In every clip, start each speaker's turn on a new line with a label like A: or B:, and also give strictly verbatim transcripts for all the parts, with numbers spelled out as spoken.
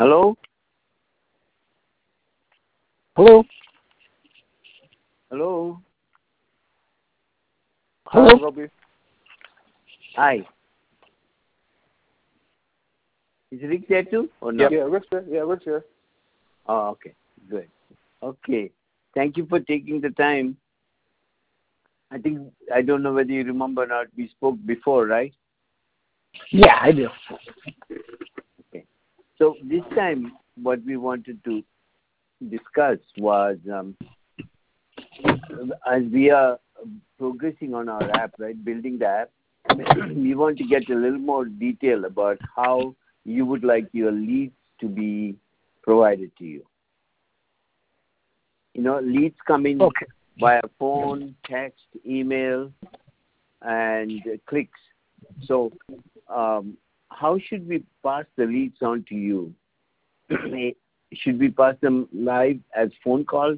A: Hello?
B: Hello?
A: Hello?
B: Hello?
C: Hi, Robbie.
A: Hi. Is Rick there too or
C: Yeah,
A: not?
C: yeah, Rick's here. Yeah, Rick's here.
A: Oh, okay. Good. Okay. Thank you for taking the time. I think, I don't know whether you remember or not, we spoke before, right?
B: Yeah, I do.
A: Okay. So this time, what we wanted to discuss was, um, as we are progressing on our app, right, building the app, we want to get a little more detail about how you would like your leads to be provided to you. You know, leads come in
B: Okay.
A: via phone, text, email, and uh, clicks. So, um, how should we pass the leads on to you? Should we pass them live as phone calls?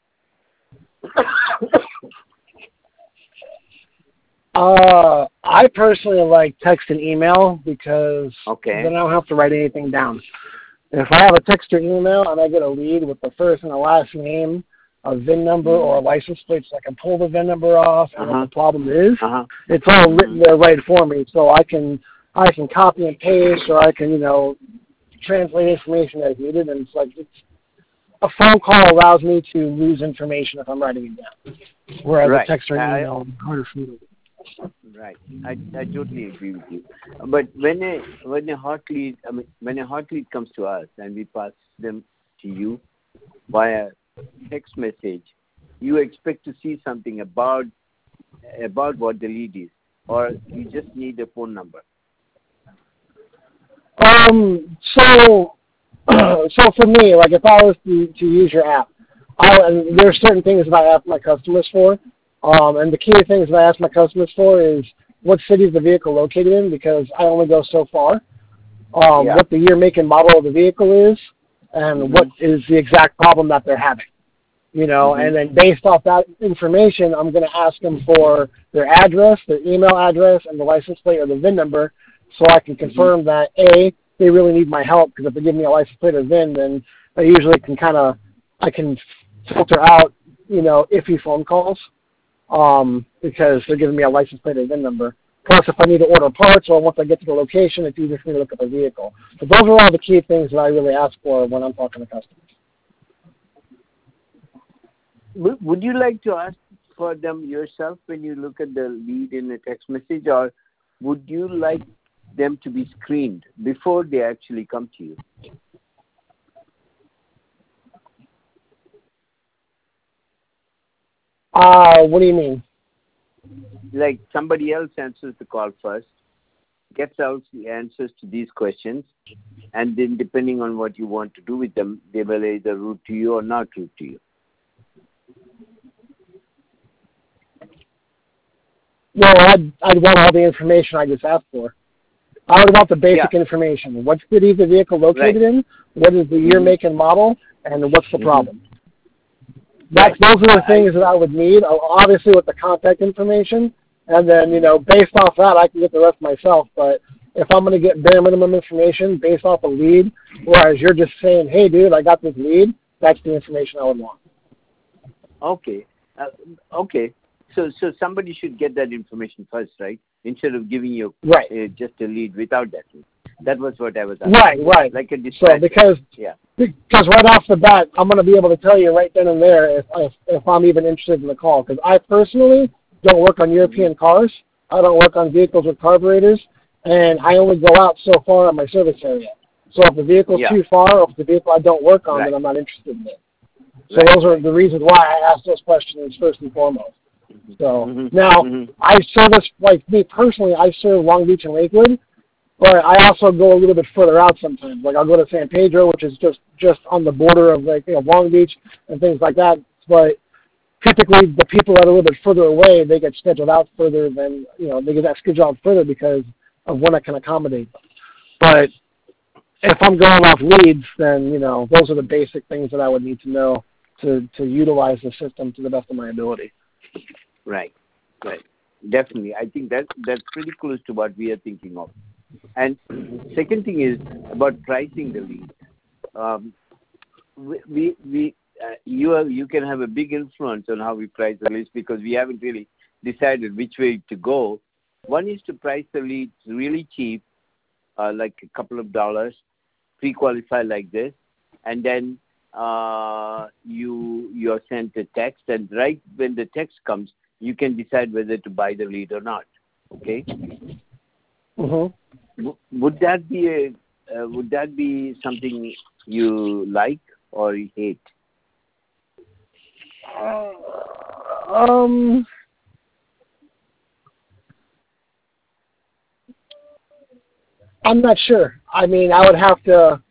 B: Uh, I personally like text and email because
A: Okay.
B: then I don't have to write anything down. If I have a text or email and I get a lead with the first and the last name, a V I N number or a license plate, so I can pull the V I N number off and
A: Uh-huh.
B: what the problem is,
A: Uh-huh.
B: it's all
A: Mhm.
B: written there right for me. So I can I can copy and paste, or I can you know translate information as needed. And it's like it's, a phone call allows me to lose information if I'm writing it down, whereas
A: Right.
B: a text or an
A: I,
B: email is harder for me to do.
A: Right. I, I totally agree with you. But when a when a hot lead I mean when a hot lead comes to us and we pass them to you via text message, you expect to see something about about what the lead is, or you just need a phone number.
B: Um, so, so for me, like if I was to, to use your app, I, and there are certain things that I ask my customers for. Um, and the key things that I ask my customers for is what city is the vehicle located in, because I only go so far. Um,
A: Yeah.
B: what the year, make, and model of the vehicle is, and
A: Mm-hmm.
B: what is the exact problem that they're having. You know,
A: Mm-hmm.
B: and then based off that information, I'm going to ask them for their address, their email address, and the license plate or the V I N number, so I can confirm that A, they really need my help, because if they give me a license plate or V I N, then I usually can kind of, I can filter out, you know, iffy phone calls, um, because they're giving me a license plate or V I N number. Plus, if I need to order parts or once I get to the location, it's easier for me to look at the vehicle. But those are all the key things that I really ask for when I'm talking to customers.
A: Would would you like to ask for them yourself when you look at the lead in a text message, or would you like them to be screened before they actually come to you?
B: Uh, what do you mean?
A: Like somebody else answers the call first, gets out the answers to these questions, and then depending on what you want to do with them, they will either route to you or not route to you.
B: Well, I'd, I'd want all the information I just asked for. I would want the basic
A: Yeah.
B: information. What city is the vehicle located
A: Right.
B: in? What is the year,
A: Mhm.
B: make, and model? And what's the
A: Mhm.
B: problem? That's,
A: Right.
B: those are the
A: I,
B: things that I would need, uh, obviously with the contact information. And then, you know, based off that, I can get the rest myself. But if I'm going to get bare minimum information based off a lead, whereas you're just saying, hey, dude, I got this lead, that's the information I would want.
A: okay. Uh, okay. So so somebody should get that information first, right? Instead of giving you
B: Right.
A: uh, just a lead without that lead. That was what I was asking.
B: Right, right.
A: Like a
B: So
A: dispatcher.
B: because
A: Yeah.
B: because right off the bat, I'm going to be able to tell you right then and there if if, if I'm even interested in the call. Because I personally don't work on European cars. I don't work on vehicles with carburetors, and I only go out so far on my service area. So if the vehicle's
A: Yeah.
B: too far, or if the vehicle I don't work on,
A: Right.
B: then I'm not interested in it. So
A: Right.
B: those are the reasons why I ask those questions first and foremost. So
A: Mhm.
B: now
A: Mhm.
B: I service, like me personally, I serve Long Beach and Lakewood. But I also go a little bit further out sometimes. Like I'll go to San Pedro, which is just just on the border of like you know Long Beach and things like that. But typically, the people that are a little bit further away, they get scheduled out further than you know they get that scheduled out further because of when I can accommodate them. But if I'm going off leads, then you know those are the basic things that I would need to know to to utilize the system to the best of my ability.
A: Right. Right. Definitely. I think that that's pretty close to what we are thinking of. And second thing is about pricing the lead. um, we we, we uh, you have, you can have a big influence on how we price the leads because we haven't really decided which way to go. One is to price the leads really cheap, uh, like a couple of dollars, pre-qualify like this, and then uh, you you're sent a text, and right when the text comes, you can decide whether to buy the lead or not. Okay.
B: Mm-hmm.
A: W- would that be a uh, would that be something you like or you hate?
B: Uh, um. I'm not sure. I mean, I would have to.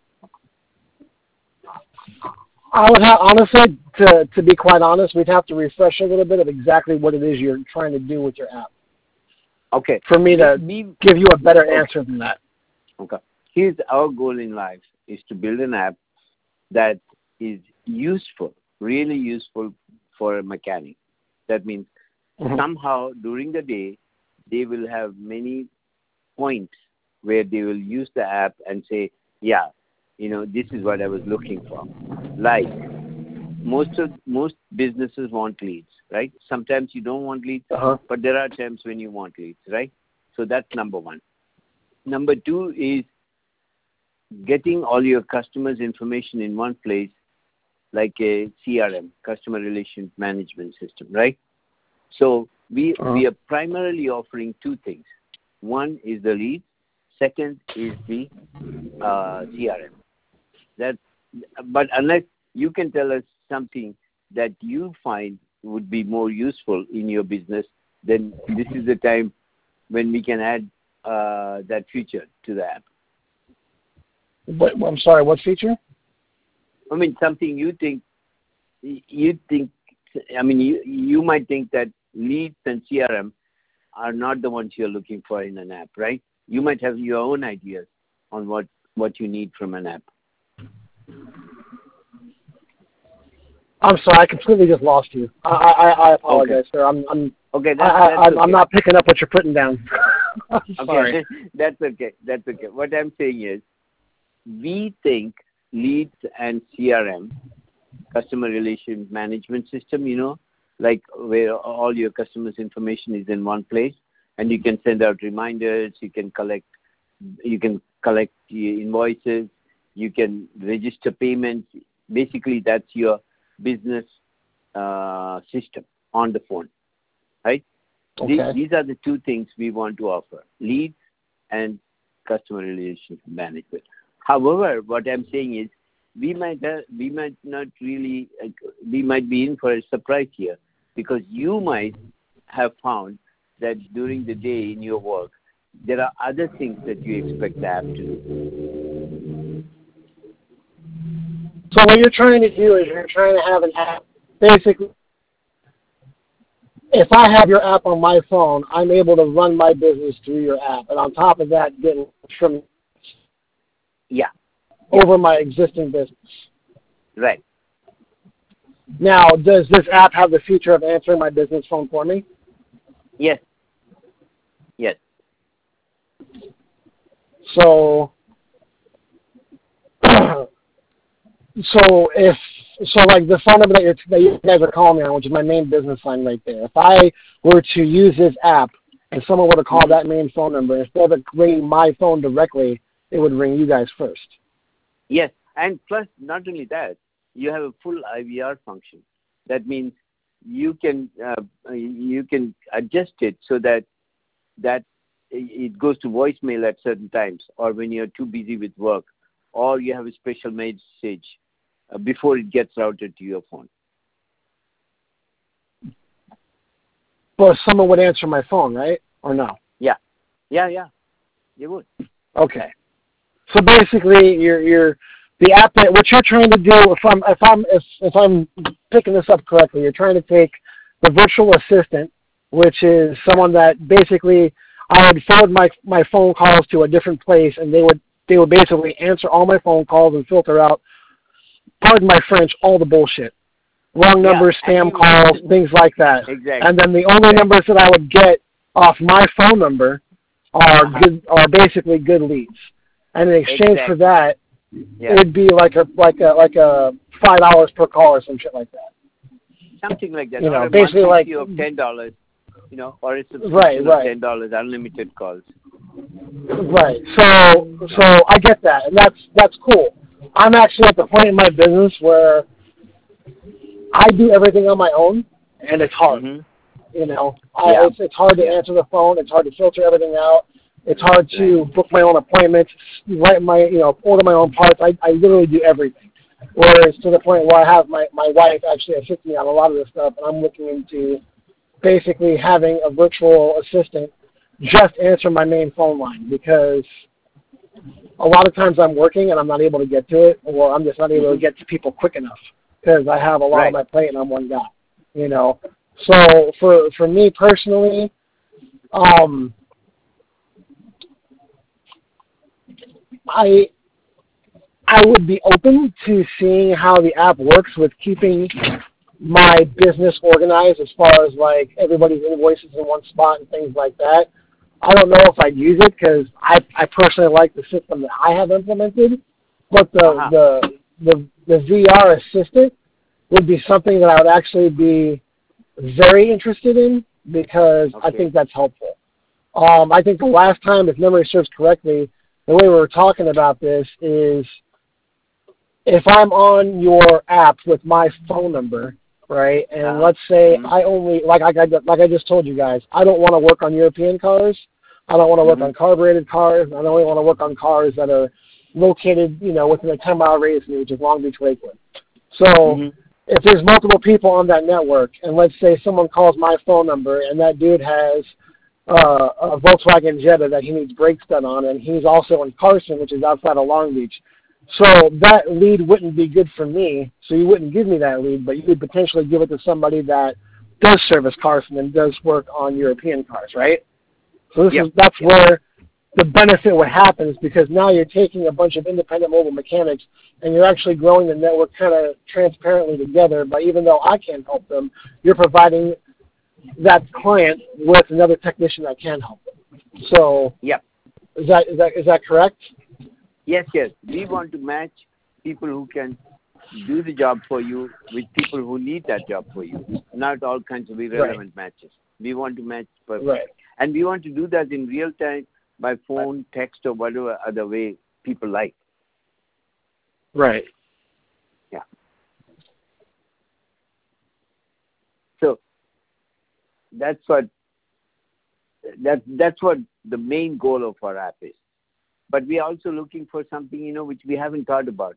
B: I would have honestly, to to be quite honest, we'd have to refresh a little bit of exactly what it is you're trying to do with your app.
A: Okay.
B: For me to
A: me,
B: give you a better answer than that.
A: Okay. Here's our goal in life is to build an app that is useful, really useful for a mechanic. That means mm-hmm. somehow during the day they will have many points where they will use the app and say, yeah, you know, this is what I was looking for. Like most of most businesses want leads, right? Sometimes you don't want leads,
B: uh-huh.
A: but there are times when you want leads, right? So that's number one. Number two is getting all your customers' information in one place, like a C R M, customer relation management system, right? So we uh-huh. we are primarily offering two things. One is the leads. Second is the uh, C R M. That, but unless you can tell us something that you find would be more useful in your business, then this is the time when we can add uh, that feature to the app.
B: What, I'm sorry, what feature?
A: I mean, something you think, you think, I mean, you, you might think that leads and C R M are not the ones you're looking for in an app, right? You might have your own ideas on what, what you need from an app.
B: I'm sorry, I completely just lost you. I I, I apologize, okay. sir. I'm I'm
A: okay. That's,
B: I,
A: that's
B: I,
A: okay.
B: I'm not picking up what you're putting down. I'm
A: okay,
B: sorry.
A: that's okay. That's okay. What I'm saying is, we think leads and C R M, customer relation management system, you know, like where all your customers' information is in one place, and you can send out reminders, you can collect, you can collect invoices, you can register payments. Basically, that's your business uh, system on the phone, right?
B: Okay.
A: These, these are the two things we want to offer, leads and customer relationship management. However, what I'm saying is we might uh, we might not really, uh, we might be in for a surprise here because you might have found that during the day in your work, there are other things that you expect the app to do.
B: So what you're trying to do is you're trying to have an app. Basically, if I have your app on my phone, I'm able to run my business through your app. And on top of that, get from
A: yeah.
B: over my existing business.
A: Right.
B: Now, does this app have the feature of answering my business phone for me?
A: Yes. Yes.
B: So, so if so, like the phone number that, you're, that you guys are calling me on, which is my main business line right there. If I were to use this app and someone were to call that main phone number, instead of ringing my phone directly, it would ring you guys first.
A: Yes, and plus, not only that, you have a full I V R function. That means you can uh, you can adjust it so that that it goes to voicemail at certain times, or when you're too busy with work, or you have a special message uh, before it gets routed to your phone.
B: Well, someone would answer my phone, right? Or no?
A: Yeah, yeah, yeah. You would.
B: Okay. So basically, you're you're the app that what you're trying to do. If I'm if I'm if if I'm picking this up correctly, you're trying to take the virtual assistant, which is someone that basically I would forward my my phone calls to a different place, and they would they would basically answer all my phone calls and filter out, pardon my French, all the bullshit, wrong numbers, yeah, spam calls, things like that.
A: Exactly.
B: And then the only numbers that I would get off my phone number are
A: uh-huh.
B: good are basically good leads. And in exchange
A: exactly.
B: for that,
A: Yeah.
B: it'd be like a like a like a five dollars per call or some shit like that.
A: Something like that.
B: You
A: or
B: know,
A: a
B: basically
A: monthly
B: like
A: fee of ten dollars. You know, or a subscription
B: right,
A: of
B: right,
A: ten dollars, unlimited calls.
B: right. So so I get that, and that's that's cool. I'm actually at the point in my business where I do everything on my own, and it's hard.
A: Mm-hmm.
B: You know, I,
A: Yeah.
B: it's it's hard to
A: Yeah.
B: answer the phone. It's hard to filter everything out. It's hard to
A: Right.
B: book my own appointments, write my you know order my own parts. I I literally do everything. Whereas to the point where I have my my wife actually assist me on a lot of this stuff, and I'm looking into basically having a virtual assistant just answer my main phone line, because a lot of times I'm working and I'm not able to get to it, or I'm just not able
A: Mm-hmm.
B: to get to people quick enough because I have a lot
A: Right.
B: on my plate and I'm one guy, you know. So for for me personally, um, I I would be open to seeing how the app works with keeping my business organized as far as like everybody's invoices in one spot and things like that. I don't know if I'd use it because I, I personally like the system that I have implemented, but the,
A: Uh-huh.
B: the the the V R assistant would be something that I would actually be very interested in, because I
A: Okay.
B: think that's helpful. Um, I think the last time, if memory serves correctly, the way we were talking about this is if I'm on your app with my phone number, right, and
A: Uh-huh.
B: let's say
A: Mm-hmm.
B: I only, like I, like I just told you guys, I don't want to work on European cars. I don't want to work
A: Mm-hmm.
B: on carbureted cars. I only want to work on cars that are located, you know, within a ten-mile radius of me, which is Long Beach, Lakewood. So
A: Mm-hmm.
B: if there's multiple people on that network, and let's say someone calls my phone number, and that dude has uh, a Volkswagen Jetta that he needs brakes done on, and he's also in Carson, which is outside of Long Beach. So that lead wouldn't be good for me, so you wouldn't give me that lead, but you could potentially give it to somebody that does service Carson and does work on European cars, right? So this
A: Yep.
B: is that's
A: Yep.
B: where the benefit what happens, because now you're taking a bunch of independent mobile mechanics and you're actually growing the network kind of transparently together. But even though I can't help them, you're providing that client with another technician that can help them. So
A: Yep.
B: is that is that is that correct?
A: Yes, yes. We want to match people who can do the job for you with people who need that job for you. Not all kinds of irrelevant matches. We want to match perfect.
B: Right.
A: And we want to do that in real time by phone, text, or whatever other way people like.
B: Right.
A: Yeah. So that's what that that's what the main goal of our app is. But we are also looking for something, you know, which we haven't thought about.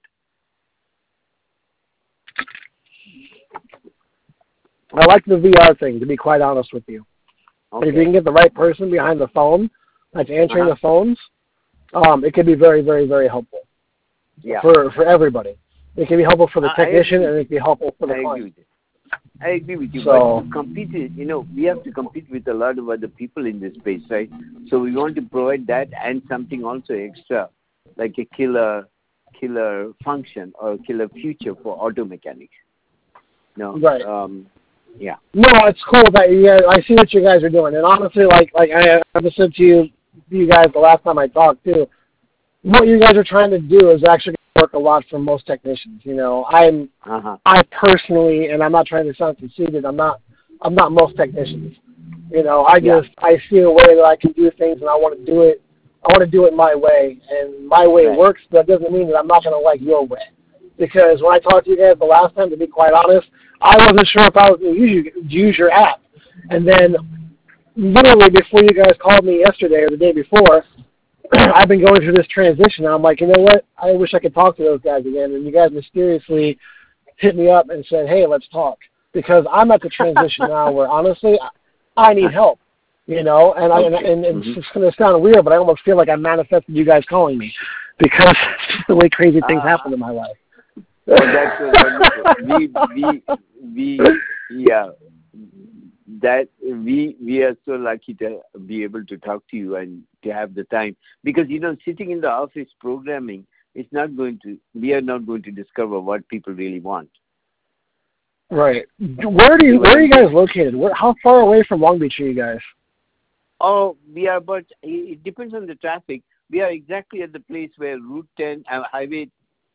B: I like the V R thing, to be quite honest with you.
A: Okay.
B: If you can get the right person behind the phone that's answering
A: Uh-huh.
B: the phones, um, it could be very, very, very helpful
A: Yeah.
B: for for everybody. It can be helpful for the
A: I- I
B: technician,
A: agree.
B: and it can be helpful for the
A: I agree
B: client.
A: with you. I agree with you.
B: So-
A: but to compete, you know, we have to compete with a lot of other people in this space, right? So we want to provide that and something also extra, like a killer, killer function or killer feature for auto mechanics. No.
B: Right.
A: Um, yeah.
B: No, it's cool that you guys, I see what you guys are doing, and honestly, like like I, I just said to you, you guys the last time I talked too, what you guys are trying to do is actually work a lot for most technicians. You know, I'm
A: Uh-huh.
B: I personally, and I'm not trying to sound conceited, I'm not I'm not most technicians. You know, I
A: Yeah.
B: just I see a way that I can do things, and I want to do it. I want to do it my way, and my way
A: Right.
B: works. But that doesn't mean that I'm not going to like your way. Because when I talked to you guys the last time, to be quite honest, I wasn't sure if I was going to use, use your app. And then literally before you guys called me yesterday or the day before, I've been going through this transition. And I'm like, you know what? I wish I could talk to those guys again. And you guys mysteriously hit me up and said, hey, let's talk. Because I'm at the transition now where, honestly, I need help. You know, and, I, and, and, and
A: Mhm.
B: it's going to sound weird, but I almost feel like I manifested you guys calling me because the way crazy things
A: Ah.
B: happen in my life.
A: Oh, that's so wonderful. we, we, we, yeah, that we, we are so lucky to be able to talk to you and to have the time, because, you know, sitting in the office programming is not going to, we are not going to discover what people really want.
B: Right. Where do you, where are you guys located? Where, how far away from Long Beach are you guys?
A: Oh, we are, but it depends on the traffic. We are exactly at the place where Route ten, uh, Highway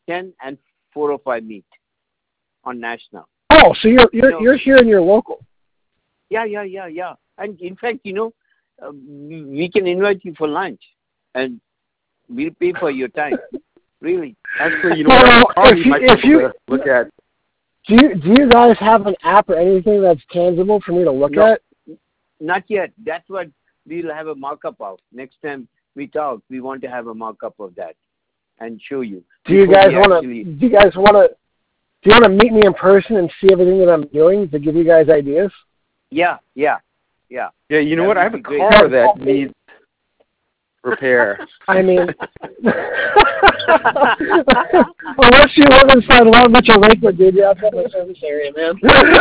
A: ten and four or five meet on national.
B: Oh, so you're you're
A: You know,
B: you're here and you're local.
A: yeah, yeah, yeah, yeah. And in fact, you know, uh, we we can invite you for lunch, and we'll pay for your time. Really.
C: Actually, you know
B: Well,
C: what? Carly
B: if you-
C: might
B: if
C: be able
B: you-
C: to look at.
B: Do you do you guys have an app or anything that's tangible for me to look
A: No.
B: at?
A: Not yet. That's what we'll have a mock-up of. Next time we talk, we want to have a mock-up of that and show you.
B: Do you
A: Before
B: guys
A: we
B: want to?
A: actually-
B: Do you guys want to? Do you want to meet me in person and see everything that I'm doing to give you guys ideas?
A: Yeah, yeah, yeah.
C: Yeah, you know
A: That
C: what? I
A: would
C: have a
A: be great.
C: car that needs repair.
B: I mean, unless you live inside Long Beach or Lakewood, dude, yeah, that's my service area, man.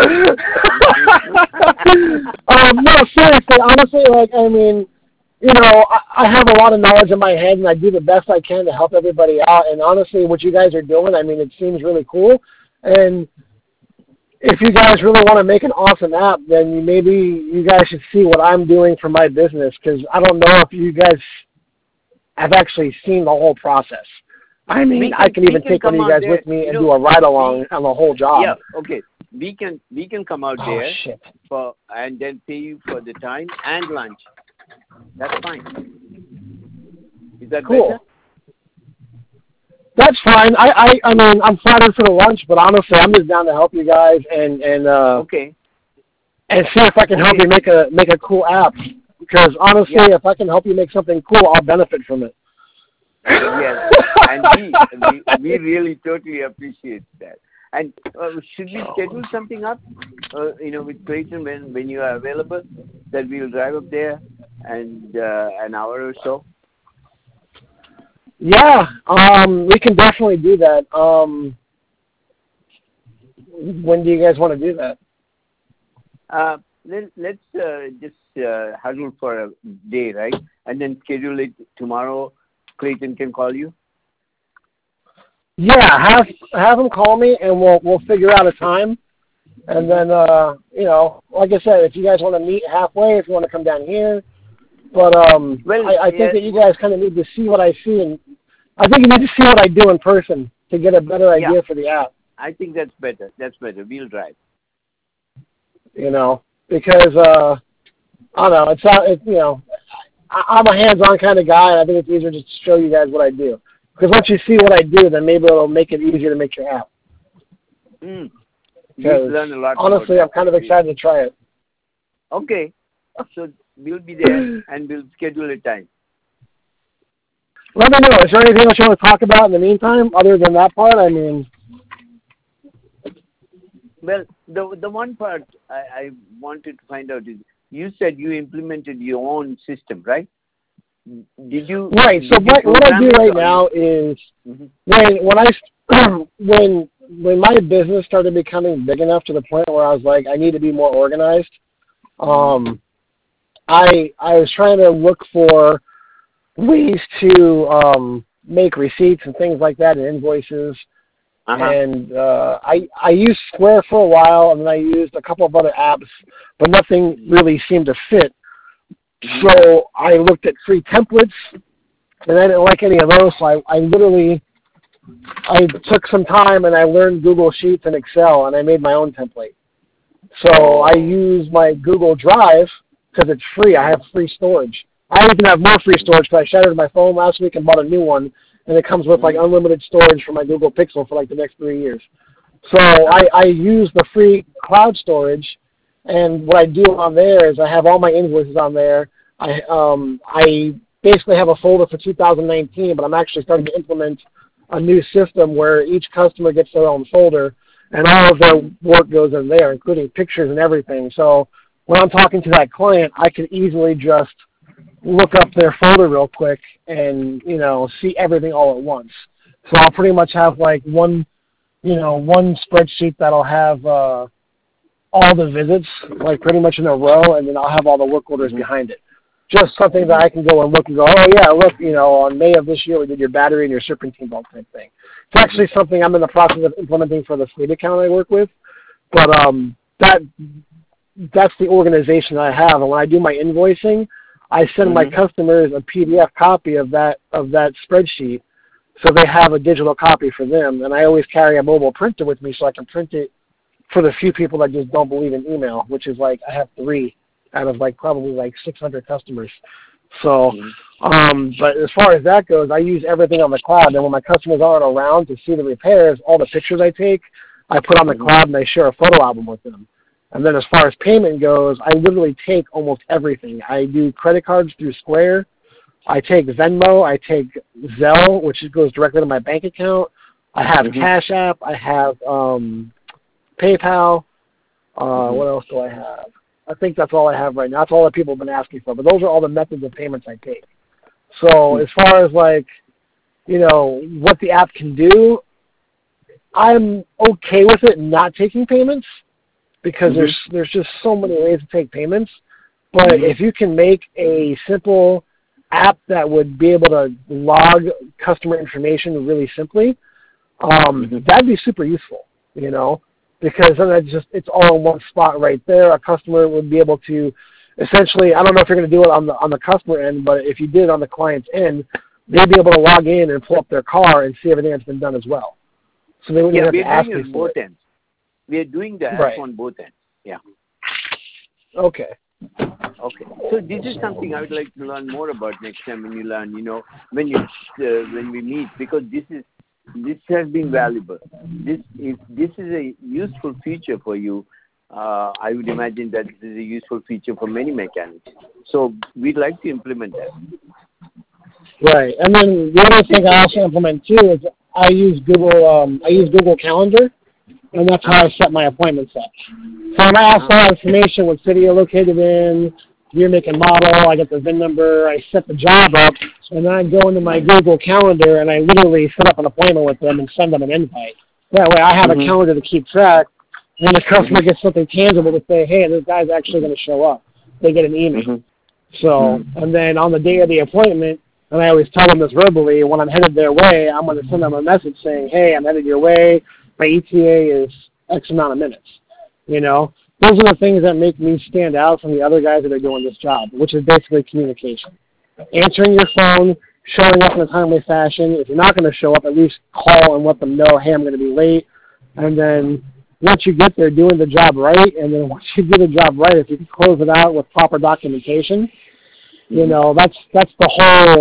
B: um, no, seriously, honestly, like, I mean, you know, I, I have a lot of knowledge in my head, and I do the best I can to help everybody out. And honestly, what you guys are doing, I mean, it seems really cool. And if you guys really want to make an awesome app, then you, maybe you guys should see what I'm doing for my business, because I don't know if you guys have actually seen the whole process. I mean,
A: We can-
B: I can
A: we
B: even
A: can
B: take one of
A: come
B: you
A: out
B: guys
A: there,
B: with me
A: you
B: and
A: know,
B: do a ride-along on the whole job.
A: Yeah, okay. We can we can come out
B: Oh,
A: there
B: shit.
A: for and then pay you for the time and lunch. That's fine. Is that
B: Cool.
A: better?
B: That's fine. I, I, I mean, I'm flattered for the lunch, but honestly, I'm just down to help you guys and and uh,
A: Okay.
B: and see if I can help
A: Okay.
B: you make a make a cool app. Because honestly,
A: Yeah.
B: if I can help you make something cool, I'll benefit from it.
A: Yes, and we, we we really totally appreciate that. And uh, should we schedule something up, uh, you know, with Clayton when when you are available, that we'll drive up there and uh, an hour or so?
B: Yeah, um, we can definitely do that. Um, when do you guys want to do that?
A: Uh, let, let's uh, just uh, huddle for a day, right? And then schedule it tomorrow. Clayton can call you.
B: Yeah, have have them call me and we'll we'll figure out a time. And then uh, you know, like I said, if you guys want to meet halfway, if you want to come down here, but um,
A: Well,
B: I, I think
A: yeah.
B: that you guys kind of need to see what I see, and I think you need to see what I do in person to get a better idea
A: Yeah.
B: for the app.
A: I think that's better. That's better. We'll drive.
B: You know, because uh, I don't know, it's not, it, you know, I, I'm a hands-on kind of guy, and I think it's easier just to show you guys what I do. Because once you see what I do, then maybe it'll make it easier to make your app.
A: Mm.
B: Because
A: We'll learn a lot.
B: honestly, I'm
A: about
B: kind of
A: that.
B: excited to try it.
A: Okay. So we'll be there and we'll schedule a time.
B: Let me know. Is there anything else you want to talk about in the meantime, other than that part? I mean,
A: Well, the the one part I, I wanted to find out is you said you implemented your own system, right? Did you?
B: right. So
A: did you
B: what, what I
A: program
B: do
A: it
B: right
A: or
B: now is
A: Mhm.
B: when when I when when my business started becoming big enough to the point where I was like, I need to be more organized. Um, I I was trying to look for ways to um, make receipts and things like that and invoices.
A: Uh-huh.
B: And uh, I I used Square for a while, and then I used a couple of other apps, but nothing really seemed to fit. So I looked at free templates, and I didn't like any of those. So I, I literally I took some time and I learned Google Sheets and Excel, and I made my own template. So I use my Google Drive because it's free. I have free storage. I even have more free storage because I shattered my phone last week and bought a new one, and it comes with like unlimited storage for my Google Pixel for like the next three years. So I, I use the free cloud storage, and what I do on there is I have all my invoices on there. I um I basically have a folder for two thousand nineteen, but I'm actually starting to implement a new system where each customer gets their own folder, and all of their work goes in there, including pictures and everything. So when I'm talking to that client, I can easily just look up their folder real quick and, you know, see everything all at once. So I'll pretty much have like one, you know, one spreadsheet that'll have uh, all the visits, like pretty much in a row, and then I'll have all the work orders
A: Mm-hmm.
B: behind it. Just something that I can go and look and go, oh yeah, look, you know, on May of this year we did your battery and your serpentine bulb type thing. It's actually something I'm in the process of implementing for the fleet account I work with, but um, that that's the organization I have. And when I do my invoicing, I send my
A: Mhm.
B: customers a P D F copy of that of that spreadsheet, so they have a digital copy for them. And I always carry a mobile printer with me so I can print it for the few people that just don't believe in email, which is like I have three out of like probably like six hundred customers. So, um, but as far as that goes, I use everything on the cloud. And when my customers aren't around to see the repairs, all the pictures I take, I put on the cloud and I share a photo album with them. And then as far as payment goes, I literally take almost everything. I do credit cards through Square. I take Venmo. I take Zelle, which goes directly to my bank account. I have mm-hmm. Cash App. I have um, PayPal. Uh, mm-hmm. What else do I have? I think that's all I have right now. That's all that people have been asking for. But those are all the methods of payments I take. So mm-hmm. as far as like, you know, what the app can do, I'm okay with it not taking payments because mm-hmm. there's there's just so many ways to take payments. But mm-hmm. if you can make a simple app that would be able to log customer information really simply, um, mm-hmm. that'd be super useful, you know, because then it's just it's all in one spot right there. A customer would be able to essentially, I don't know if you're going to do it on the on the customer end, but if you did it on the client's end, they'd be able to log in and pull up their car and see everything that's been done as well. So they wouldn't
A: yeah,
B: have to ask
A: you
B: for
A: both
B: it.
A: ends. We are doing the app
B: right.
A: on both ends. Yeah.
B: Okay.
A: Okay. So this is something I would like to learn more about next time when you learn, you know, when you uh, when we meet, because this is this has been valuable. This if this is a useful feature for you, uh, I would imagine that this is a useful feature for many mechanics. So we'd like to implement that.
B: Right. And then the other thing I also implement too is I use Google um, I use Google Calendar, and that's how I set my appointments up. So when I ask for all information, what city you're located in, year, make, and model, I get the V I N number, I set the job up, and then I go into my Google Calendar and I literally set up an appointment with them and send them an invite. That way I have mm-hmm. a calendar to keep track, and the customer gets something tangible to say, hey, this guy's actually going to show up. They get an email. Mm-hmm. So, mm-hmm. and then on the day of the appointment, and I always tell them this verbally, when I'm headed their way, I'm going to send them a message saying, hey, I'm headed your way. My E T A is X amount of minutes. You know, those are the things that make me stand out from the other guys that are doing this job, which is basically communication. Answering your phone, showing up in a timely fashion. If you're not going to show up, at least call and let them know, hey, I'm going to be late. And then once you get there, doing the job right. And then once you do the job right, if you can close it out with proper documentation, you know, that's that's the whole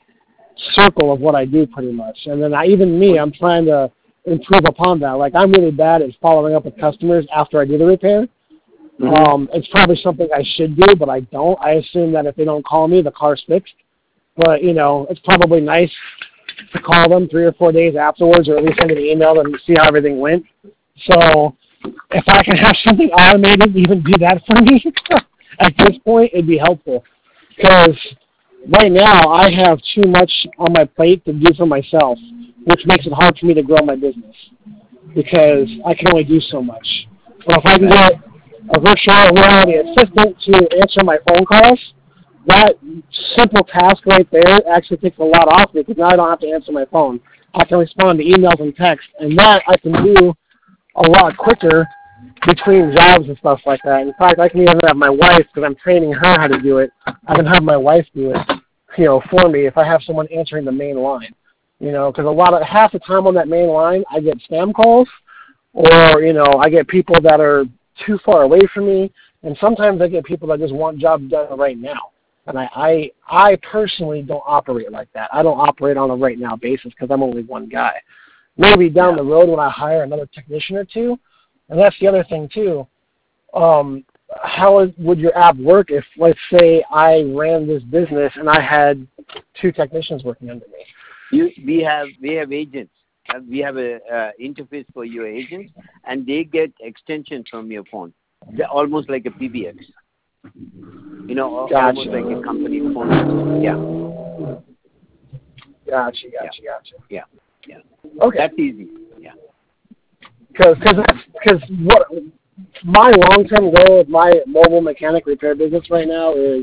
B: circle of what I do pretty much. And then I, even me, I'm trying to improve upon that. Like, I'm really bad at following up with customers after I do the repair. Mm-hmm. Um, it's probably something I should do, but I don't. I assume that if they don't call me, the car's fixed. But, you know, it's probably nice to call them three or four days afterwards, or at least send an email and see how everything went. So if I can have something automated even do that for me at this point, it'd be helpful. Because right now I have too much on my plate to do for myself, which makes it hard for me to grow my business because I can only do so much. Well, if I can get a virtual reality assistant to answer my phone calls, that simple task right there actually takes a lot off me because now I don't have to answer my phone. I can respond to emails and text, and that I can do a lot quicker between jobs and stuff like that. In fact, I can even have my wife, because I'm training her how to do it, I can have my wife do it, you know, for me if I have someone answering the main line. You know, because a lot of, half the time on that main line, I get spam calls, or, you know, I get people that are too far away from me, and sometimes I get people that just want jobs done right now. And I, I, I personally don't operate like that. I don't operate on a right now basis because I'm only one guy. Maybe down yeah. the road when I hire another technician or two, and that's the other thing too. Um, how would your app work if, let's say, I ran this business and I had two technicians working under me?
A: You, we have we have agents. Uh, we have a uh, interface for your agents, and they get extensions from your phone. They're almost like a P B X. You know,
B: gotcha.
A: almost like a company phone. Yeah.
B: Gotcha, gotcha,
A: yeah.
B: gotcha.
A: Yeah, yeah.
B: Okay.
A: That's easy. Yeah.
B: Because because what my long term goal with my mobile mechanic repair business right now is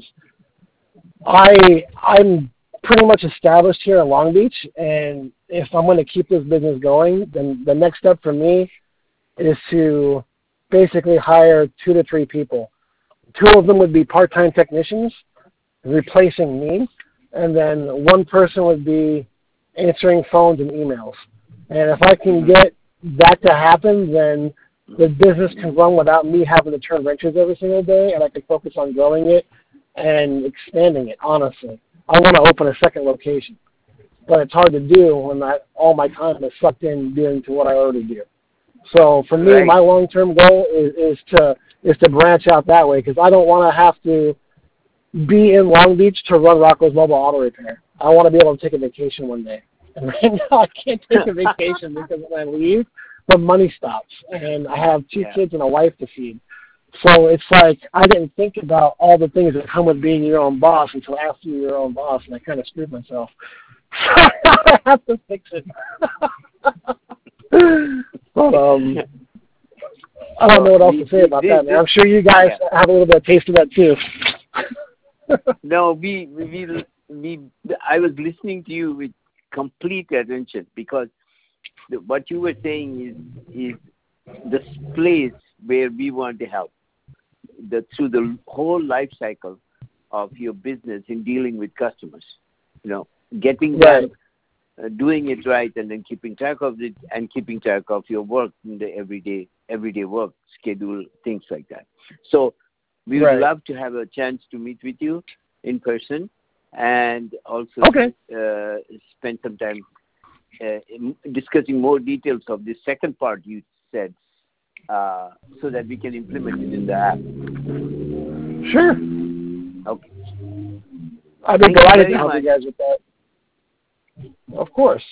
B: I I'm pretty much established here in Long Beach, and if I'm going to keep this business going, then the next step for me is to basically hire two to three people. Two of them would be part-time technicians replacing me, and then one person would be answering phones and emails. And if I can get that to happen, then the business can run without me having to turn wrenches every single day, and I can focus on growing it and expanding it, honestly. I want to open a second location, but it's hard to do when I, all my time is sucked in doing to what I already do. So for me,
A: Right.
B: my long-term goal is, is to is to branch out that way, because I don't want to have to be in Long Beach to run Rocco's Mobile Auto Repair. I want to be able to take a vacation one day. And right now I can't take a vacation because when I leave, the money stops. And I have two
A: Yeah.
B: kids and a wife to feed. So it's like I didn't think about all the things that come with being your own boss until after you're your own boss, and I kind of screwed myself. So I have to fix it. But um, I don't know what else to say about that, man. I'm sure you guys have a little bit of taste of that too.
A: No, we, we, we, I was listening to you with complete attention, because the, what you were saying is, is the place where we want to help the, through the whole life cycle of your business in dealing with customers. You know, getting
B: Right.
A: them, uh, doing it right, and then keeping track of it, and keeping track of your work in the everyday, everyday work schedule, things like that. So we would
B: Right.
A: love to have a chance to meet with you in person, and also
B: Okay.
A: uh, spend some time uh, in discussing more details of the second part you said, uh, so that we can implement it in the app.
B: Sure.
A: Okay.
B: I'd be
A: Thank you
B: delighted
A: very
B: to help
A: much.
B: you guys with that. Of course.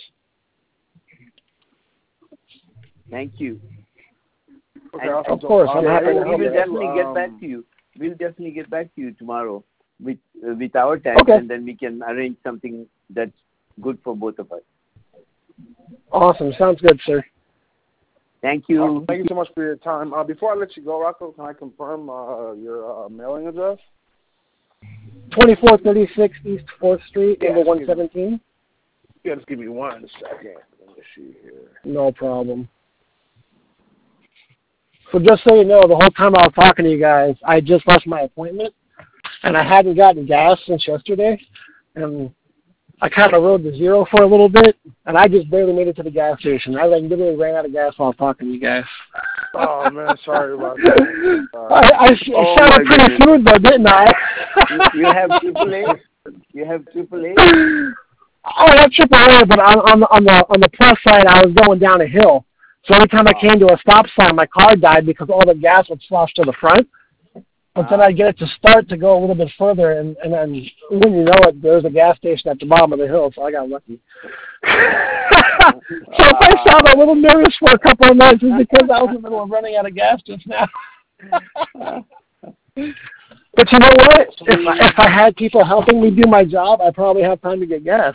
A: Thank you.
D: Okay,
A: And-
D: awesome.
B: Of course,
D: So,
B: I'm
D: uh,
B: happy to
A: we
B: help
A: will
B: you.
A: definitely get
D: um,
A: back to you. We'll definitely get back to you tomorrow with uh, with our time,
B: Okay.
A: and then we can arrange something that's good for both of us.
B: Awesome. Sounds good, sir.
A: Thank you.
D: Awesome. Thank you so much for your time. Uh, before I let you go, Rocco, can I confirm uh, your uh, mailing address?
B: twenty-four thirty-six East fourth Street,
D: Yeah,
B: number one
D: excuse me.
B: seventeen.
D: Yeah, just give me one second. Let me see here.
B: No problem. So just so you know, the whole time I was talking to you guys, I just left my appointment, and I hadn't gotten gas since yesterday, and I kind of rode to zero for a little bit, and I just barely made it to the gas station. I like literally ran out of gas while talking to you guys.
D: Oh, man, sorry about that. Uh,
B: I, I, I
A: Oh,
B: sounded
A: my
B: pretty
A: goodness.
B: smooth though, didn't I?
A: you, you have triple A? You have triple A?
B: I have triple A, but on, on the on the on the plus side, I was going down a hill. So every time I came to a stop sign, my car died because all the gas would slosh to the front. But then I'd get it to start to go a little bit further, and, and then when you know it, there's a gas station at the bottom of the hill, so I got lucky. So if I sound a little nervous for a couple of minutes, it's because I was in the middle of running out of gas just now. But you know what? If I, if I had people helping me do my job, I'd probably have time to get gas.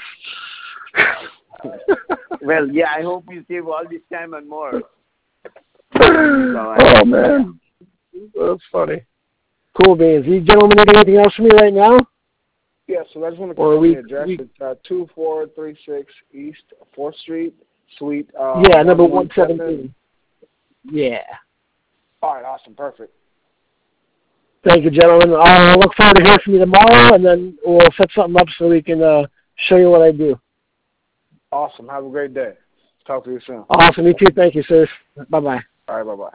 A: Well, yeah, I hope you save all this time and more.
B: Oh, man. That's funny. Cool beans. You gentlemen need anything else from me right now?
D: Yeah, so I just want to
B: Or
D: confirm
B: we-
D: the address.
B: we-
D: It's uh, two four three six East fourth Street, Suite. Uh,
B: Yeah, number one
D: one seventeen.
B: seventeen. Yeah.
D: All right, awesome, perfect.
B: Thank you, gentlemen. I'll look forward to hearing from you tomorrow, and then we'll set something up so we can uh, show you what I do.
D: Awesome. Have a great day. Talk to you soon.
B: Awesome. You too. Thank you, sir. Bye-bye.
D: All right, bye-bye.